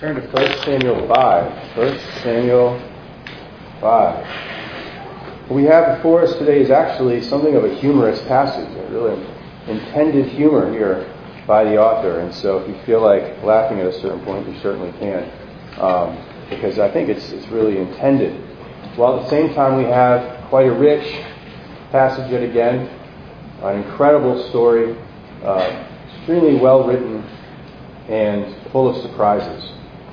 Turn to 1 Samuel 5. 1 Samuel 5. What we have before us today is actually something of a humorous passage, a really intended humor here by the author. And so if you feel like laughing at a certain point, you certainly can, because I think it's really intended. While at the same time we have quite a rich passage yet again, an incredible story, extremely well written, and full of surprises.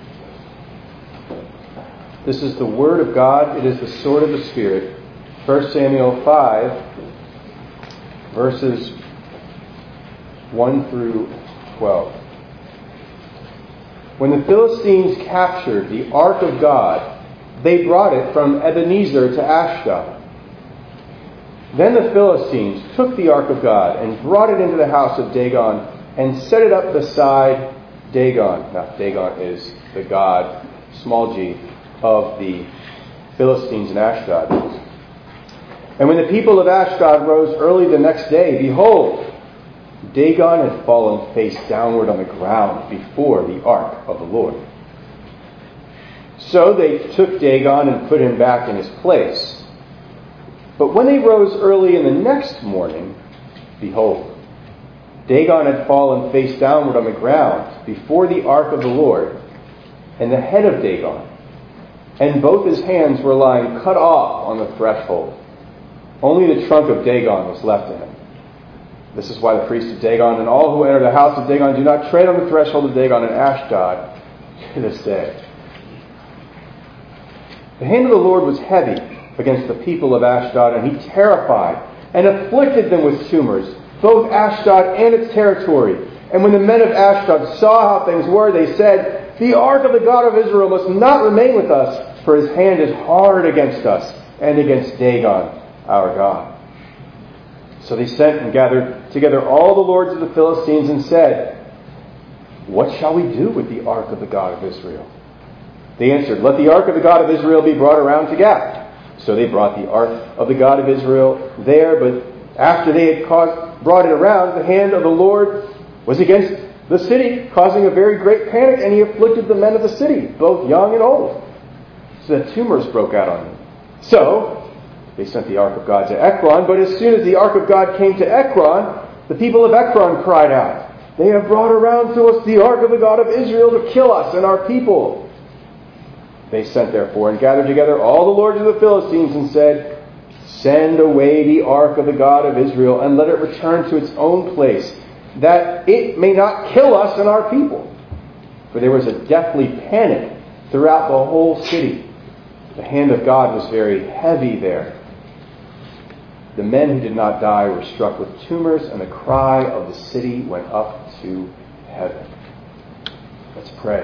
This is the Word of God. It is the sword of the Spirit. 1 Samuel 5, verses 1 through 12. When the Philistines captured the ark of God, they brought it from Ebenezer to Ashdod. Then the Philistines took the ark of God and brought it into the house of Dagon and set it up beside Dagon. Now, Dagon is the god, small g, of the Philistines in Ashdod. And when the people of Ashdod rose early the next day, behold, Dagon had fallen face downward on the ground before the ark of the Lord. So they took Dagon and put him back in his place. But when they rose early in the next morning, behold, Dagon had fallen face downward on the ground before the ark of the Lord, and the head of Dagon and both his hands were lying cut off on the threshold. Only the trunk of Dagon was left in him. This is why the priests of Dagon and all who enter the house of Dagon do not tread on the threshold of Dagon in Ashdod to this day. The hand of the Lord was heavy against the people of Ashdod, and he terrified and afflicted them with tumors, both Ashdod and its territory. And when the men of Ashdod saw how things were, they said, "The ark of the God of Israel must not remain with us, for his hand is hard against us and against Dagon, our God." So they sent and gathered together all the lords of the Philistines and said, "What shall we do with the ark of the God of Israel?" They answered, "Let the ark of the God of Israel be brought around to Gath." So they brought the ark of the God of Israel there, but after they had brought it around, the hand of the Lord was against the city, causing a very great panic, and he afflicted the men of the city, both young and old, so that tumors broke out on them. So they sent the ark of God to Ekron, but as soon as the ark of God came to Ekron, the people of Ekron cried out, "They have brought around to us the ark of the God of Israel to kill us and our people." They sent therefore and gathered together all the lords of the Philistines and said, "Send away the ark of the God of Israel and let it return to its own place, that it may not kill us and our people." For there was a deathly panic throughout the whole city. The hand of God was very heavy there. The men who did not die were struck with tumors, and the cry of the city went up to heaven. Let's pray.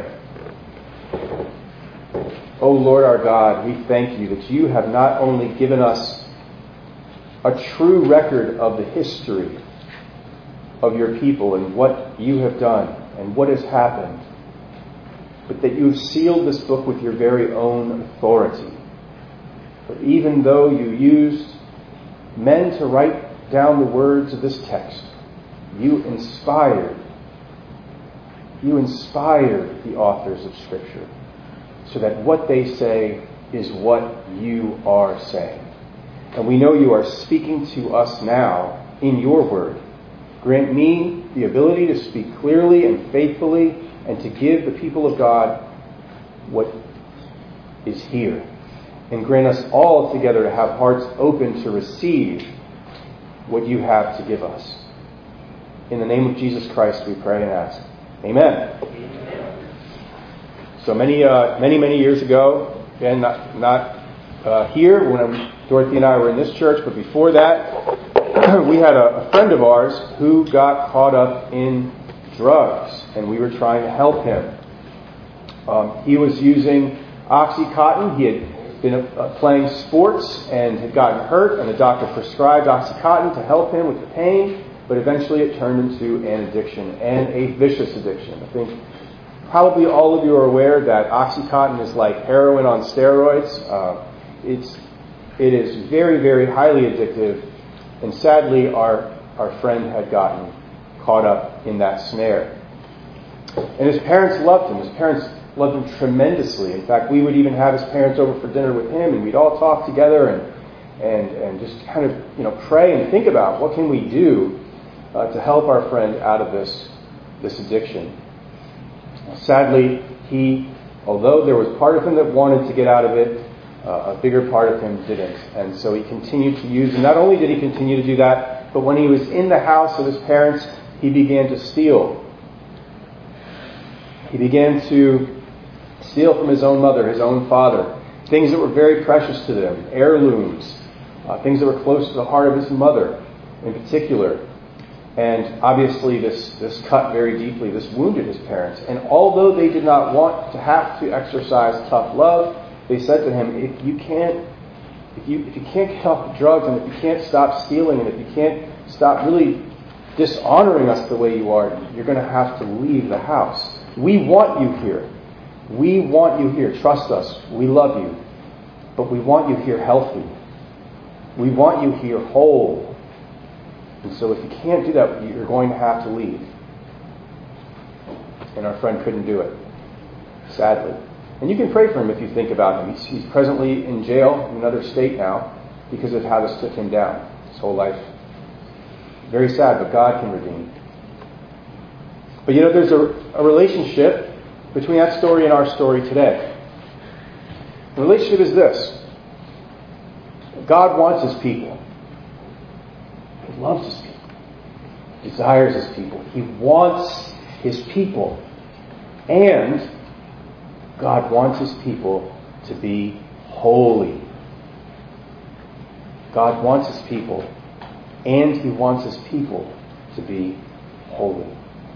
O Lord our God, we thank you that you have not only given us a true record of the history of your people and what you have done and what has happened, but that you have sealed this book with your very own authority. For even though you used men to write down the words of this text, you inspired the authors of Scripture, so that what they say is what you are saying. And we know you are speaking to us now in your word. Grant me the ability to speak clearly and faithfully and to give the people of God what is here. And grant us all together to have hearts open to receive what you have to give us. In the name of Jesus Christ we pray and ask. Amen. So many years ago, again, not here when Dorothy and I were in this church, but before that, we had a friend of ours who got caught up in drugs, and we were trying to help him. He was using OxyContin. He had been playing sports and had gotten hurt, and the doctor prescribed OxyContin to help him with the pain, but eventually it turned into an addiction, and a vicious addiction. I think probably all of you are aware that OxyContin is like heroin on steroids. It is very, very highly addictive, and sadly our friend had gotten caught up in that snare. And his parents loved him. His parents loved him tremendously. In fact, we would even have his parents over for dinner with him, and we'd all talk together and just kind of pray and think about what can we do to help our friend out of this addiction. Sadly, although there was part of him that wanted to get out of it, a bigger part of him didn't. And so he continued to use, and not only did he continue to do that, but when he was in the house of his parents, he began to steal. He began to steal from his own mother, his own father, things that were very precious to them, heirlooms, things that were close to the heart of his mother in particular. And obviously this cut very deeply, this wounded his parents. And although they did not want to have to exercise tough love, they said to him, if you can't get off the drugs, and if you can't stop stealing, and if you can't stop really dishonoring us the way you are, you're going to have to leave the house. We want you here. We want you here. Trust us. We love you. But we want you here healthy. We want you here whole. And so if you can't do that, you're going to have to leave. And our friend couldn't do it, sadly. And you can pray for him if you think about him. He's presently in jail in another state now because of how this took him down his whole life. Very sad, but God can redeem. But there's a relationship between that story and our story today. The relationship is this. God wants his people. He loves his people. He desires his people. He wants his people. And God wants his people to be holy. God wants his people, and he wants his people to be holy.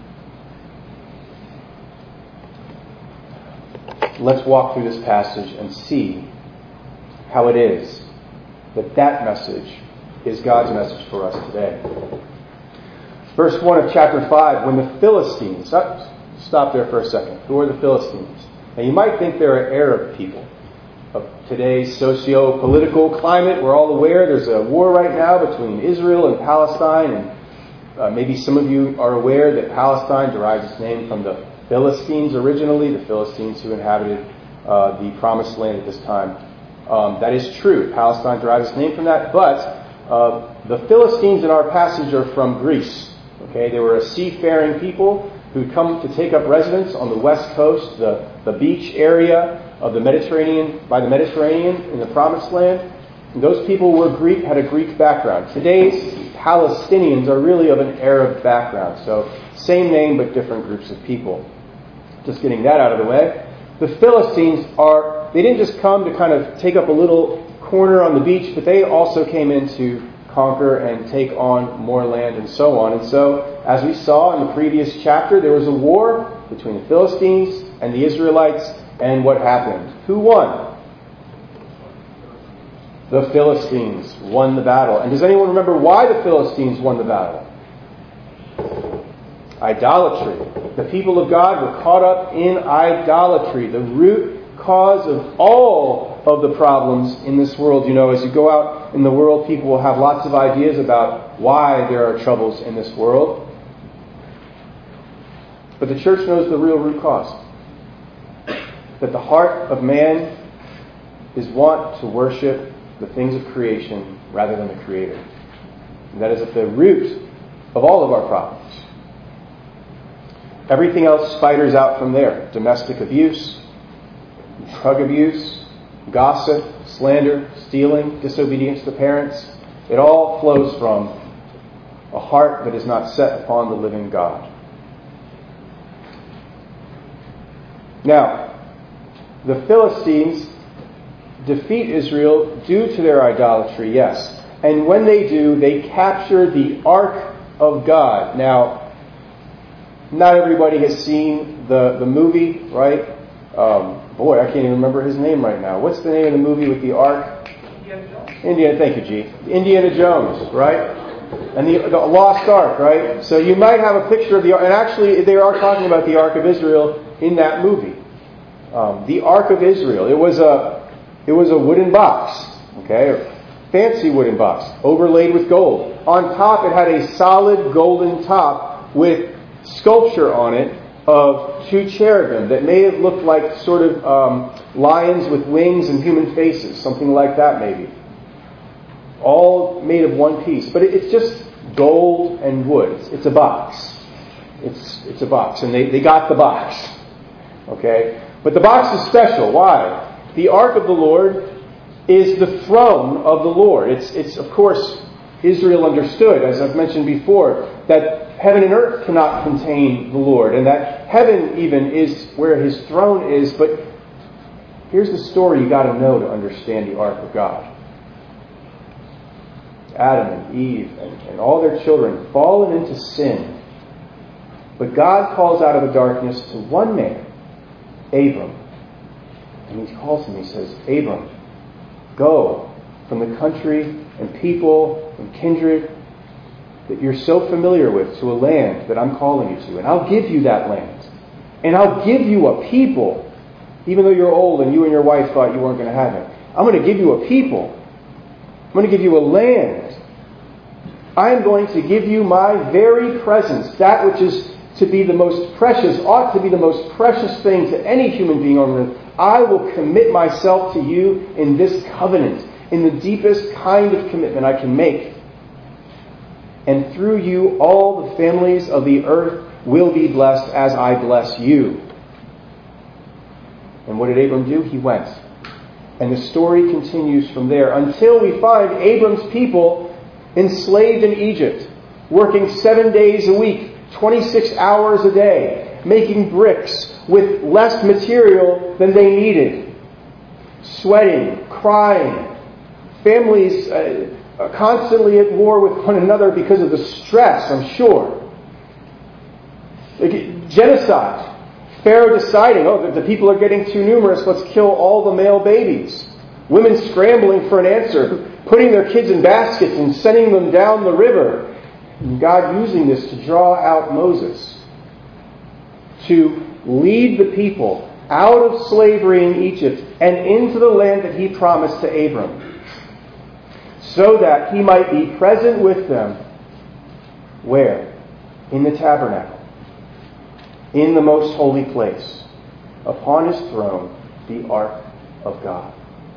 Let's walk through this passage and see how it is that message is God's message for us today. Verse 1 of chapter 5, when the Philistines... Stop there for a second. Who are the Philistines? Now you might think they're an Arab people of today's socio-political climate. We're all aware there's a war right now between Israel and Palestine, and maybe some of you are aware that Palestine derives its name from the Philistines originally, the Philistines who inhabited the Promised Land at this time. That is true. Palestine derives its name from that, but the Philistines in our passage are from Greece. Okay, they were a seafaring people who'd come to take up residence on the west coast, the beach area of the Mediterranean, by the Mediterranean in the Promised Land. And those people were Greek, had a Greek background. Today's Palestinians are really of an Arab background. So same name, but different groups of people. Just getting that out of the way. The Philistines they didn't just come to kind of take up a little corner on the beach, but they also came in to conquer and take on more land and so on. And so, as we saw in the previous chapter, there was a war between the Philistines and the Israelites, and what happened? Who won? The Philistines won the battle. And does anyone remember why the Philistines won the battle? Idolatry. The people of God were caught up in idolatry, the root cause of all of the problems in this world. As you go out in the world, people will have lots of ideas about why there are troubles in this world. But the church knows the real root cause. That the heart of man is wont to worship the things of creation rather than the Creator. And that is at the root of all of our problems. Everything else spiders out from there. Domestic abuse, drug abuse, gossip, slander, stealing, disobedience to parents. It all flows from a heart that is not set upon the living God. Now, the Philistines defeat Israel due to their idolatry, yes. And when they do, they capture the Ark of God. Now, not everybody has seen the movie, right? I can't even remember his name right now. What's the name of the movie with the Ark? Thank you, G. Indiana Jones, right? And the Lost Ark, right? So you might have a picture of the Ark, and actually they are talking about the Ark of Israel in that movie. The Ark of Israel. It was a wooden box, okay, a fancy wooden box, overlaid with gold. On top, it had a solid golden top with sculpture on it of two cherubim that may have looked like sort of lions with wings and human faces, something like that maybe. All made of one piece. But it's just gold and wood. It's a box. It's a box. And they got the box. Okay? But the box is special. Why? The Ark of the Lord is the throne of the Lord. It's of course, Israel understood, as I've mentioned before, that heaven and earth cannot contain the Lord, and that heaven even is where His throne is. But here's the story you got to know to understand the Ark of God. Adam and Eve and all their children fallen into sin. But God calls out of the darkness to one man, Abram. And He calls him, He says, Abram, go from the country and people and kindred that you're so familiar with to a land that I'm calling you to. And I'll give you that land. And I'll give you a people. Even though you're old and you and your wife thought you weren't going to have it. I'm going to give you a people. I'm going to give you a land. I am going to give you my very presence. That which is to be the most precious, ought to be the most precious thing to any human being on earth. I will commit myself to you in this covenant, in the deepest kind of commitment I can make. And through you, all the families of the earth will be blessed as I bless you. And what did Abram do? He went. And the story continues from there until we find Abram's people enslaved in Egypt, working 7 days a week, 26 hours a day, making bricks with less material than they needed, sweating, crying, families constantly at war with one another because of the stress, I'm sure. Genocide. Pharaoh deciding, the people are getting too numerous, let's kill all the male babies. Women scrambling for an answer, putting their kids in baskets and sending them down the river. And God using this to draw out Moses to lead the people out of slavery in Egypt and into the land that He promised to Abram, so that He might be present with them. Where? In the tabernacle. In the most holy place. Upon His throne, the Ark of God.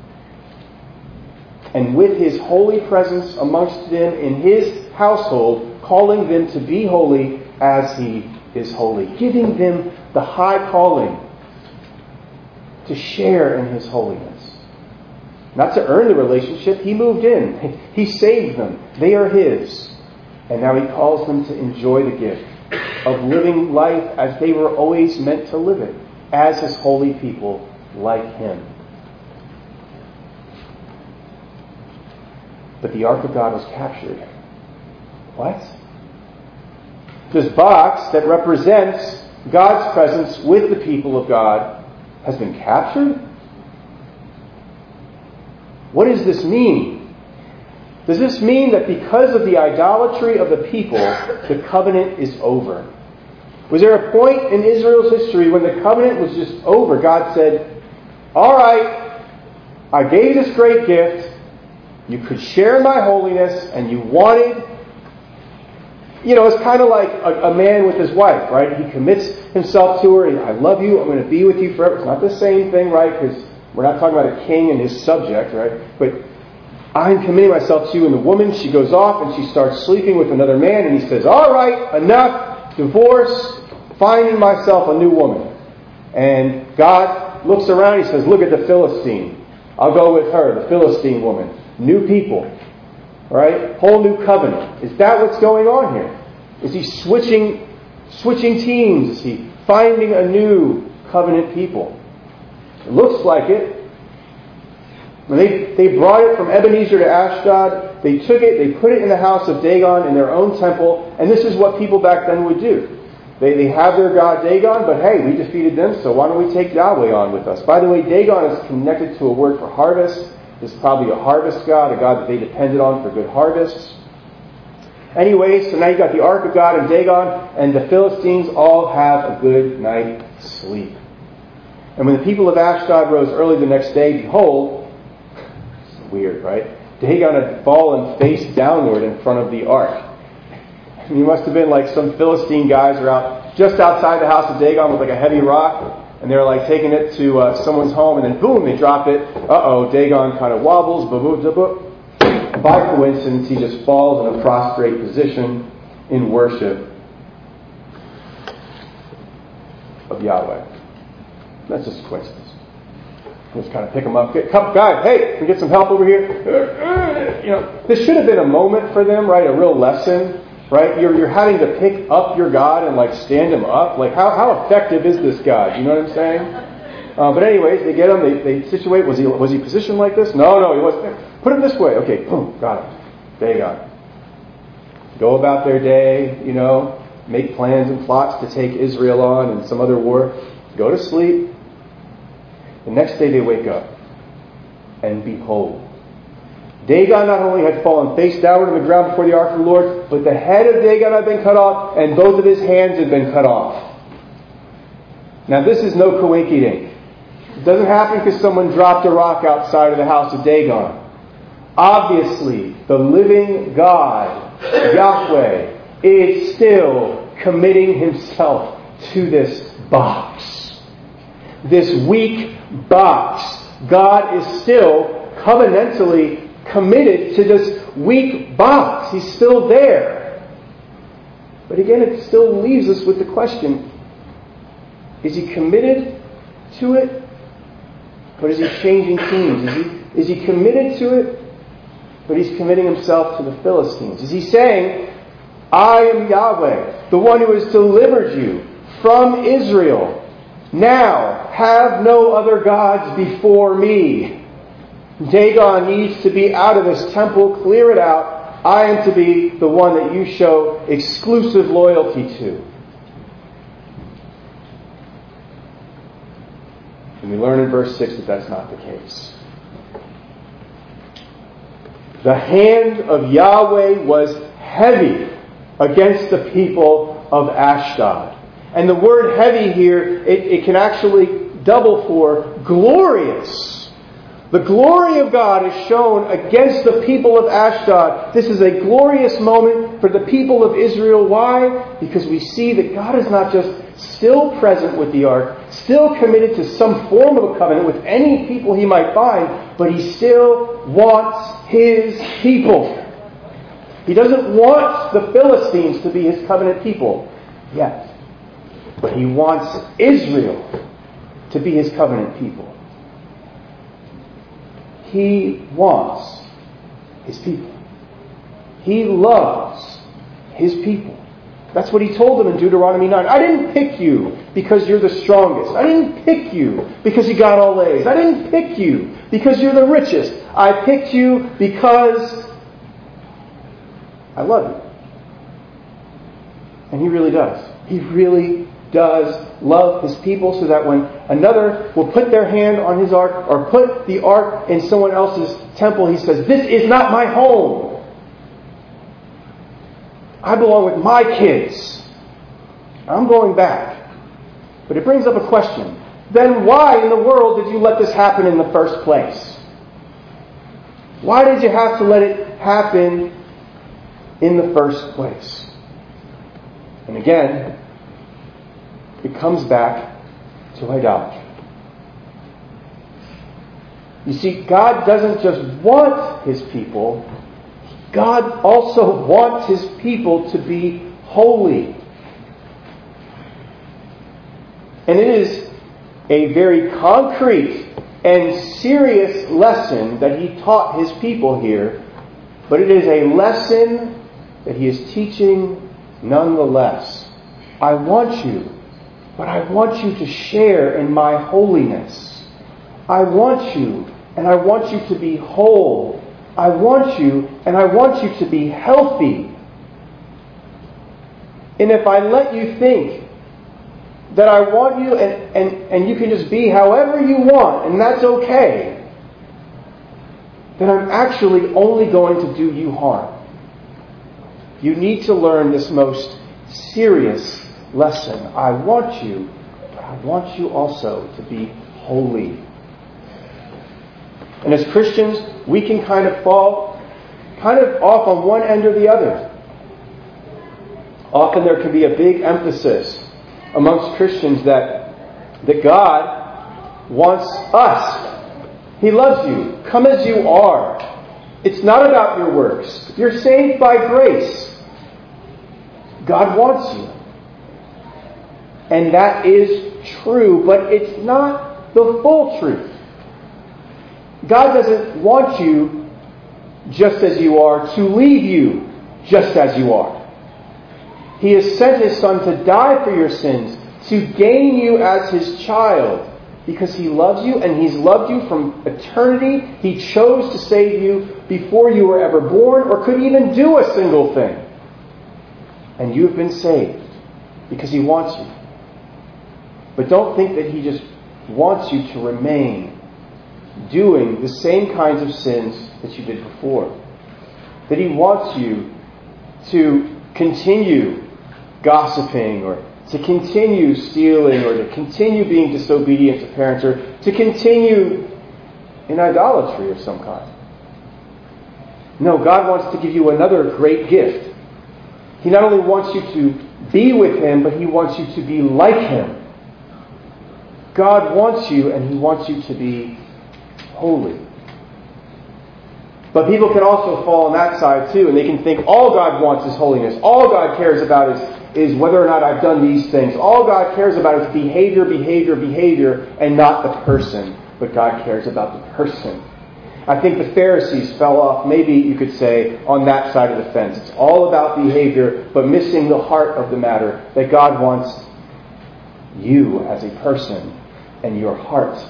And with His holy presence amongst them in His household, calling them to be holy as He is holy. Giving them the high calling to share in His holiness. Not to earn the relationship. He moved in. He saved them. They are His. And now He calls them to enjoy the gift of living life as they were always meant to live it, as His holy people like Him. But the Ark of God was captured. What? This box that represents God's presence with the people of God has been captured? What does this mean? Does this mean that because of the idolatry of the people, the covenant is over? Was there a point in Israel's history when the covenant was just over? God said, all right, I gave you this great gift. You could share my holiness, and you wanted... it's kind of like a man with his wife, right? He commits himself to her. I love you. I'm going to be with you forever. It's not the same thing, right? Because we're not talking about a king and his subject, right? But I'm committing myself to you. And the woman, she goes off and she starts sleeping with another man. And he says, all right, enough. Divorce. Finding myself a new woman. And God looks around. He says, look at the Philistine. I'll go with her, the Philistine woman. New people. Right? Whole new covenant. Is that what's going on here? Is He switching teams? Is He finding a new covenant people? It looks like it. When they brought it from Ebenezer to Ashdod, they took it, they put it in the house of Dagon in their own temple, and this is what people back then would do. They have their god Dagon, but hey, we defeated them, so why don't we take Yahweh on with us? By the way, Dagon is connected to a word for harvest. This is probably a harvest god, a god that they depended on for good harvests. Anyway, so now you've got the Ark of God and Dagon, and the Philistines all have a good night's sleep. And when the people of Ashdod rose early the next day, behold, it's weird, right? Dagon had fallen face downward in front of the ark. And he must have been like some Philistine guys are out just outside the house of Dagon with like a heavy rock, and they're like taking it to someone's home, and then boom, they drop it. Dagon kind of wobbles, by coincidence, he just falls in a prostrate position in worship of Yahweh. That's just a coincidence. Just kind of pick him up. Guys, hey, can we get some help over here? This should have been a moment for them, right? A real lesson, right? You're having to pick up your God and like stand him up. Like how effective is this God? You know what I'm saying? But anyways, they get him. They situate. Was he positioned like this? No, he wasn't. Put him this way. Okay, boom, got him. Dagon. Go about their day. Make plans and plots to take Israel on and some other war. Go to sleep. The next day they wake up, and behold, Dagon not only had fallen face downward on the ground before the ark of the Lord, but the head of Dagon had been cut off, and both of his hands had been cut off. Now this is no coinkydink. It doesn't happen because someone dropped a rock outside of the house of Dagon. Obviously, the living God, Yahweh, is still committing himself to this box. This weak box. God is still covenantally committed to this weak box. He's still there. But again, it still leaves us with the question, is he committed to it? But is he changing teams? Is he committed to it? But he's committing himself to the Philistines. Is he saying, I am Yahweh, the one who has delivered you from Israel. Now, have no other gods before me. Dagon needs to be out of this temple. Clear it out. I am to be the one that you show exclusive loyalty to. And we learn in verse 6 that that's not the case. The hand of Yahweh was heavy against the people of Ashdod. And the word heavy here, it can actually double for glorious. The glory of God is shown against the people of Ashdod. This is a glorious moment for the people of Israel. Why? Because we see that God is not just still present with the ark, still committed to some form of a covenant with any people he might find, but he still wants his people. He doesn't want the Philistines to be his covenant people yet. But he wants Israel to be his covenant people. He wants his people. He loves his people. That's what he told them in Deuteronomy 9. I didn't pick you because you're the strongest. I didn't pick you because you got all A's. I didn't pick you because you're the richest. I picked you because I love you. And he really does. He really does love his people, so that when another will put their hand on his ark or put the ark in someone else's temple, he says, this is not my home. I belong with my kids. I'm going back. But it brings up a question. Then why in the world did you let this happen in the first place? Why did you have to let it happen in the first place? And again, it comes back to idolatry. You see, God doesn't just want his people, God also wants his people to be holy. And it is a very concrete and serious lesson that he taught his people here, but it is a lesson that he is teaching nonetheless. I want you, but I want you to share in my holiness. I want you, and I want you to be whole. I want you, and I want you to be healthy. And if I let you think that I want you and you can just be however you want, and that's okay, then I'm actually only going to do you harm. You need to learn this most serious lesson. I want you, but I want you also to be holy. And as Christians, we can kind of fall off on one end or the other. Often there can be a big emphasis amongst Christians that God wants us. He loves you. Come as you are. It's not about your works. You're saved by grace. God wants you. And that is true, but it's not the full truth. God doesn't want you just as you are to leave you just as you are. He has sent His Son to die for your sins, to gain you as His child, because He loves you, and He's loved you from eternity. He chose to save you before you were ever born or could even do a single thing. And you have been saved because He wants you. But don't think that He just wants you to remain doing the same kinds of sins that you did before. That He wants you to continue gossiping, or to continue stealing, or to continue being disobedient to parents, or to continue in idolatry of some kind. No, God wants to give you another great gift. He not only wants you to be with Him, but He wants you to be like Him. God wants you, and He wants you to be holy. But people can also fall on that side too, and they can think all God wants is holiness. All God cares about is whether or not I've done these things. All God cares about is behavior, and not the person. But God cares about the person. I think the Pharisees fell off, maybe you could say, on that side of the fence. It's all about behavior, but missing the heart of the matter, that God wants you as a person and your heart.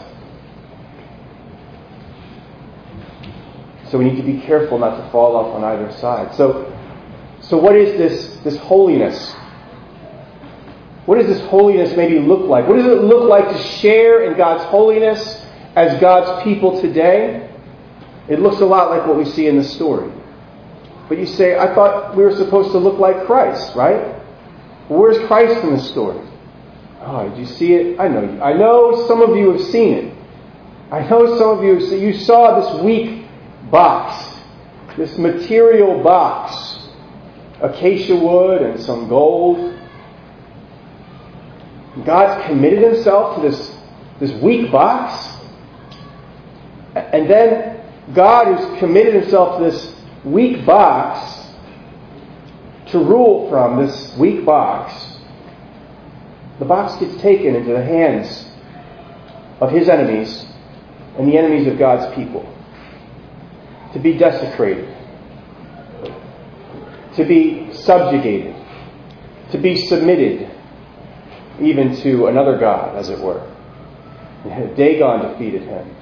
So we need to be careful not to fall off on either side. So what is this holiness? What does this holiness maybe look like? What does it look like to share in God's holiness as God's people today? It looks a lot like what we see in the story. But you say, I thought we were supposed to look like Christ, right? Well, where's Christ in the story? Oh, did you see it? I know some of you have seen it. I know some of you saw this weak box, this material box, acacia wood and some gold. God's committed Himself to this weak box. And then God, who's committed Himself to this weak box, to rule from this weak box, the box gets taken into the hands of His enemies and the enemies of God's people, to be desecrated, to be subjugated, to be submitted even to another god, as it were. Dagon defeated him.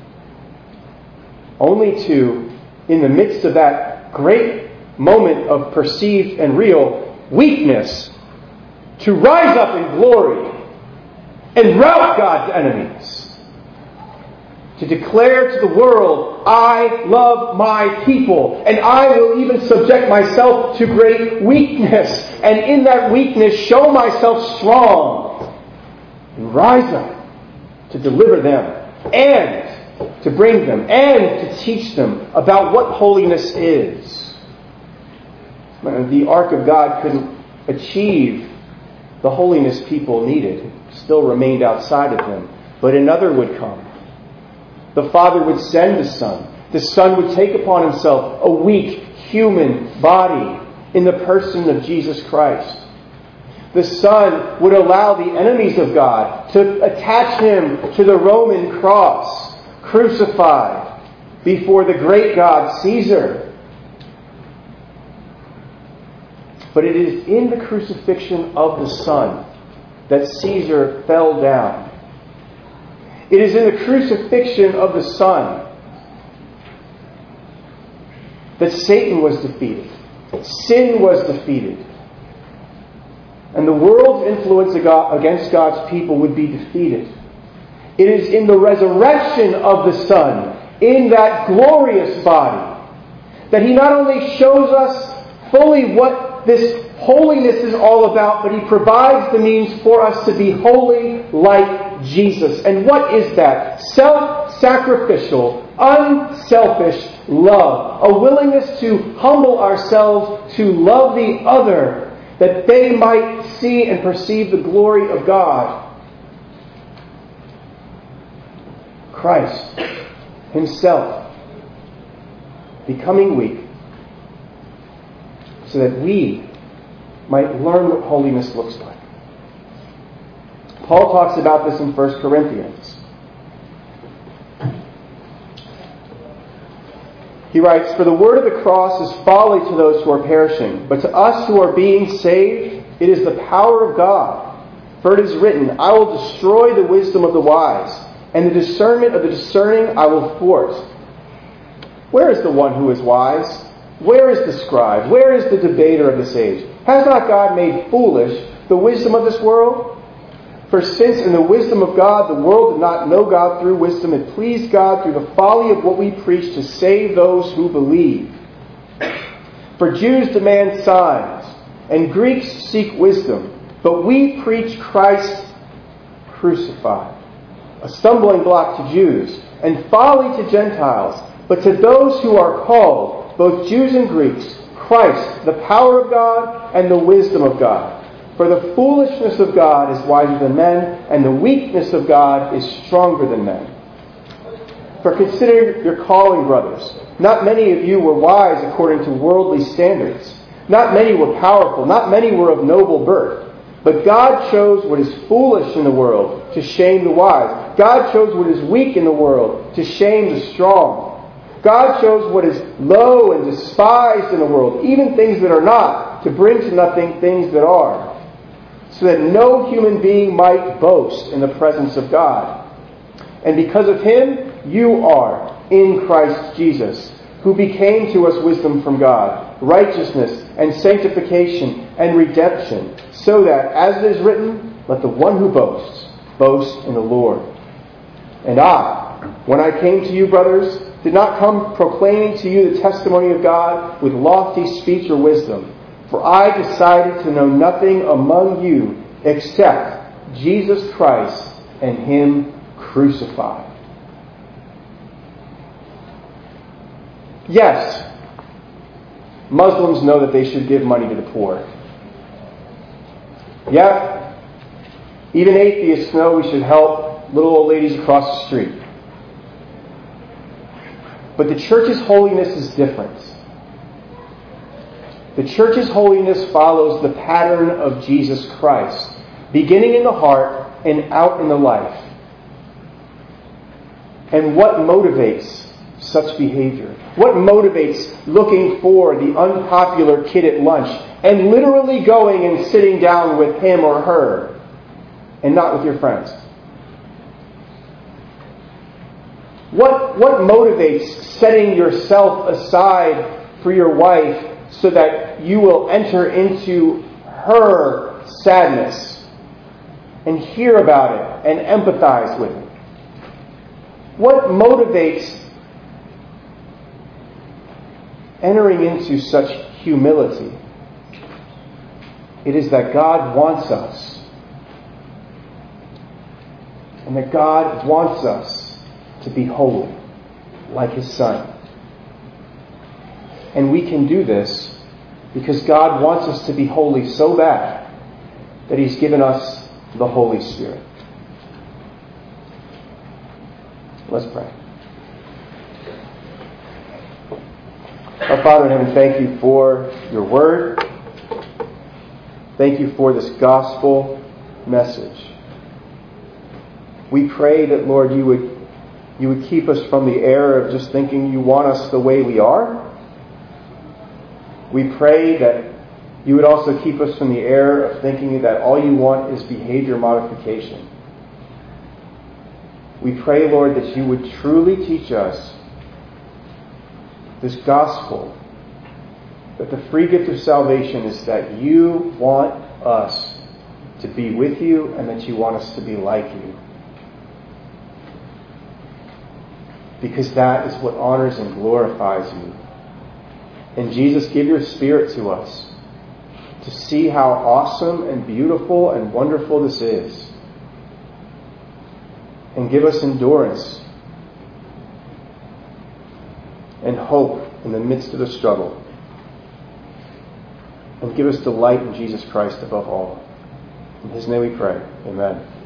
Only to, in the midst of that great moment of perceived and real weakness, to rise up in glory and rout God's enemies. To declare to the world, I love my people, and I will even subject myself to great weakness, and in that weakness show myself strong, and rise up to deliver them, and to bring them, and to teach them about what holiness is. The ark of God couldn't achieve the holiness people needed. It still remained outside of them. But another would come. The Father would send the Son. The Son would take upon Himself a weak human body in the person of Jesus Christ. The Son would allow the enemies of God to attach Him to the Roman cross, crucified before the great God Caesar. But it is in the crucifixion of the Son that Caesar fell down. It is in the crucifixion of the Son that Satan was defeated. Sin was defeated. And the world's influence against God's people would be defeated. It is in the resurrection of the Son, in that glorious body, that He not only shows us fully what this holiness is all about, but He provides the means for us to be holy like Jesus. And what is that? Self-sacrificial, unselfish love. A willingness to humble ourselves, to love the other, that they might see and perceive the glory of God. Christ himself becoming weak so that we might learn what holiness looks like. Paul talks about this in 1 Corinthians. He writes, "For the word of the cross is folly to those who are perishing, but to us who are being saved, it is the power of God. For it is written, I will destroy the wisdom of the wise, and the discernment of the discerning I will thwart. Where is the one who is wise? Where is the scribe? Where is the debater of this age? Has not God made foolish the wisdom of this world? For since in the wisdom of God the world did not know God through wisdom, it pleased God through the folly of what we preach to save those who believe. For Jews demand signs, and Greeks seek wisdom, but we preach Christ crucified, a stumbling block to Jews, and folly to Gentiles. But to those who are called, both Jews and Greeks, Christ, the power of God and the wisdom of God. For the foolishness of God is wiser than men, and the weakness of God is stronger than men. For consider your calling, brothers. Not many of you were wise according to worldly standards. Not many were powerful. Not many were of noble birth. But God chose what is foolish in the world to shame the wise. God chose what is weak in the world to shame the strong. God chose what is low and despised in the world, even things that are not, to bring to nothing things that are, so that no human being might boast in the presence of God. And because of him, you are in Christ Jesus, who became to us wisdom from God, righteousness and sanctification and redemption, so that, as it is written, let the one who boasts, boast in the Lord. And I, when I came to you, brothers, did not come proclaiming to you the testimony of God with lofty speech or wisdom, for I decided to know nothing among you except Jesus Christ and him crucified. Yes, Muslims know that they should give money to the poor. Yep, even atheists know we should help little old ladies across the street. But the church's holiness is different. The church's holiness follows the pattern of Jesus Christ, beginning in the heart and out in the life. And what motivates such behavior? What motivates looking for the unpopular kid at lunch and literally going and sitting down with him or her and not with your friends? What motivates setting yourself aside for your wife so that you will enter into her sadness and hear about it and empathize with it? What motivates entering into such humility? It is that God wants us. And that God wants us to be holy, like his Son. And we can do this because God wants us to be holy so bad that he's given us the Holy Spirit. Let's pray. Our Father in heaven, thank you for your word. Thank you for this gospel message. We pray that, Lord, you would keep us from the error of just thinking you want us the way we are. We pray that you would also keep us from the error of thinking that all you want is behavior modification. We pray, Lord, that you would truly teach us this gospel, that the free gift of salvation is that you want us to be with you and that you want us to be like you. Because that is what honors and glorifies you. And Jesus, give your Spirit to us to see how awesome and beautiful and wonderful this is. And give us endurance and hope in the midst of the struggle. and give us delight in Jesus Christ above all. In His name we pray. Amen.